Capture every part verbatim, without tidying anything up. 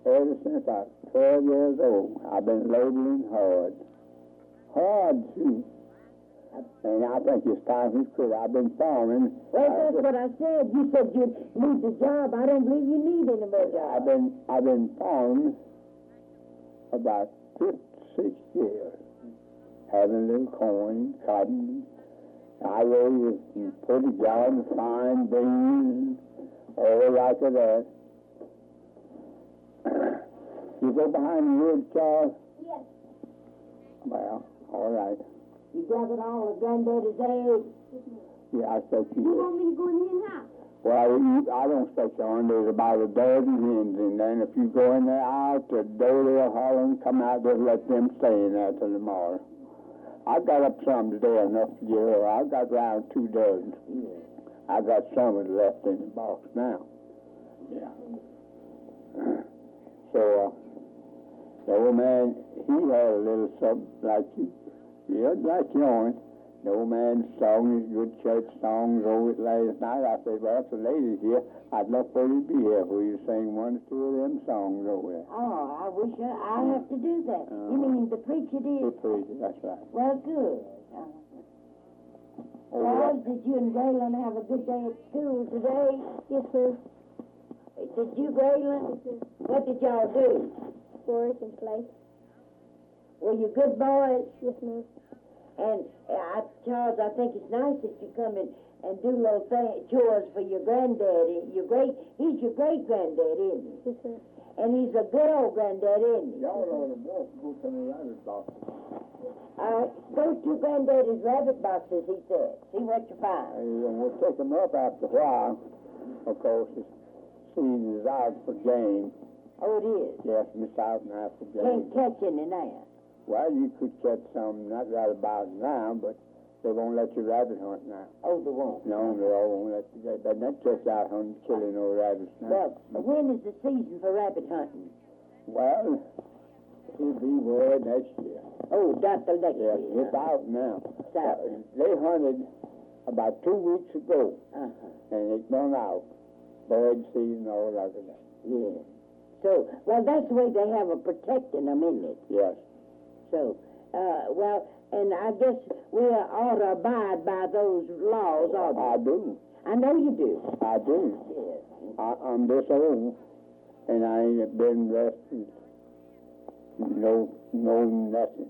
ever since I was twelve years old. I've been laboring hard. Hard, too. And I think it's time to quit. I've been farming. Well, that's what I said. You said you need the job. I don't believe you need any more job. I've been, I've been farming about fifty-six years. Having a little corn, cotton. I raise and put a garden, fine beans, all like that. You go behind the woods, Charles? Yes. Well, all right. You gathered all of Granddaddy's eggs? Yeah, I expect you. You want me to go in the hen house? Well, you, I don't expect you on. There's about a dozen hens in there, and if you go in there out the door there, holler and come out, just let them stay in there till tomorrow. I got up some today, enough to get her. I got around two dozen. Yeah. I got some of it left in the box now. Yeah. So, uh, the old man, he had a little something like you. Yeah, like yours. The old man sung his good church songs over it last night. I said, well, if the lady's here, I'd love for you to be here for you to sing one or two of them songs over there. Oh, I wish I, I have to do that. Uh, you mean the preacher did? The preacher, that's right. Well, good. Uh, Oh, Charles, did you and Graylin have a good day at school today? Yes, sir. Did you, Graylin? Yes, sir. What did y'all do? Work and play. Were you good boys? Yes, ma'am. And, uh, I, Charles, I think it's nice that you come in and do little thing, chores for your granddaddy. Your great, he's your great-granddad, isn't he? Yes, sir. And he's a good old granddad, isn't he? Y'all ought to walk, go to the rabbit box. Uh, go to Granddaddy's rabbit boxes, he said. See what you find. And we'll take them up after a while. Of course, the season is out for game. Oh, it is? Yes, Miss out now for game. Can't catch any now. Well, you could catch some, not right about now, but they won't let you rabbit hunt now. Oh, they won't? No, they all won't let you. They better not catch out hunting, killing no rabbits now. Well, when is the season for rabbit hunting? Well, it'll be where next year. Oh, not the next Yes, year. it's out now. It's out. They hunted about two weeks ago, Uh-huh. and it's gone out. Bird season, all like that. Yeah. So, well, that's the way they have of protecting them, isn't it? Yes. So, uh, well, and I guess we ought to abide by those laws, ought we? I do. I know you do. I do. Yes. I, I'm this old, and I ain't been resting. No, no nothing.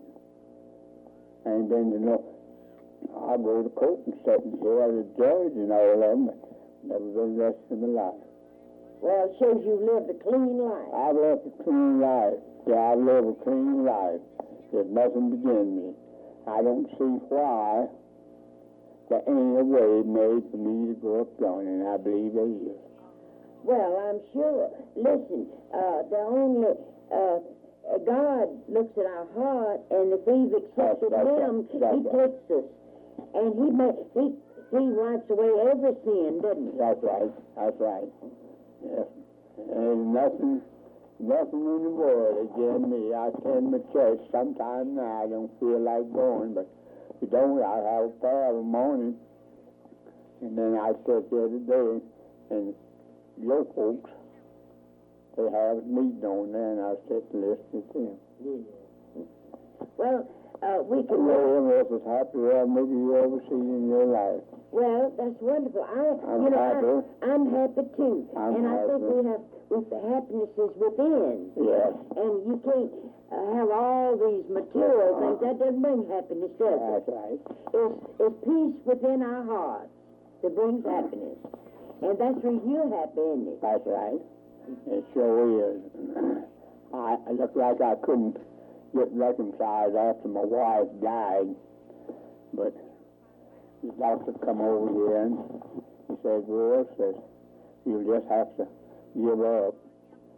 I ain't been to no. I go to court and sit and hear the judge and all of them, but never been resting in my life. Well, it shows you've lived a clean life. I've lived a clean life. Yeah, I've lived a clean life. There's nothing begin me. I don't see why there ain't a way made for me to go up yonder, and I believe there is. Well, I'm sure. Listen, uh, the only, uh, God looks at our heart, and if we've accepted That's- that's Him, right. That's He right. takes us. And He may, He He wipes away every sin, doesn't He? That's right. That's right. Yes. There's nothing, nothing in the world against me. I attend my church sometime now. I don't feel like going, but if you don't, I have a prayer every morning. And then I sit there today, and your folks, they have a meeting on there, and I sit and listen to them. Yeah. Well, uh, we can... Everyone else is happy as maybe you ever see in your life. Well, that's wonderful. I, I'm you know, happy. I, I'm happy too. I'm and I think happy. we have, with the happiness is within. Yes. And you can't uh, have all these material things. That doesn't bring happiness, does it? That's right. It's, it's peace within our hearts that brings happiness. And that's the reason you're happy, isn't it? That's right. It sure is. I, I look like I couldn't get reconciled after my wife died. But the doctor come over here and he said, well, says, you'll just have to give up.